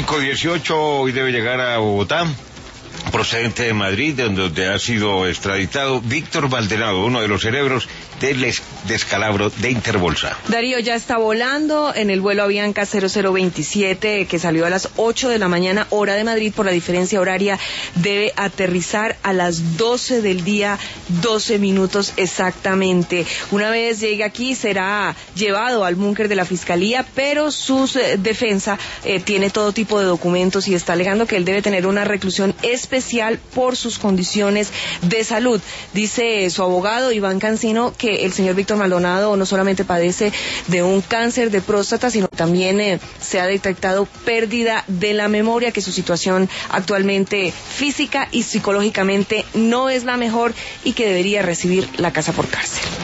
5:18, hoy debe llegar a Bogotá, procedente de Madrid, donde ha sido extraditado Víctor Valderado, uno de los cerebros del descalabro de Interbolsa. Darío ya está volando en el vuelo Avianca 0027 que salió a las 8 de la mañana, hora de Madrid. Por la diferencia horaria debe aterrizar a las 12 del día, 12 minutos exactamente. Una vez llegue aquí será llevado al búnker de la Fiscalía, pero su defensa tiene todo tipo de documentos y está alegando que él debe tener una reclusión especial por sus condiciones de salud. Dice su abogado Iván Cancino que el señor Víctor Maldonado no solamente padece de un cáncer de próstata, sino también se ha detectado pérdida de la memoria, que su situación actualmente física y psicológicamente no es la mejor y que debería recibir la casa por cárcel.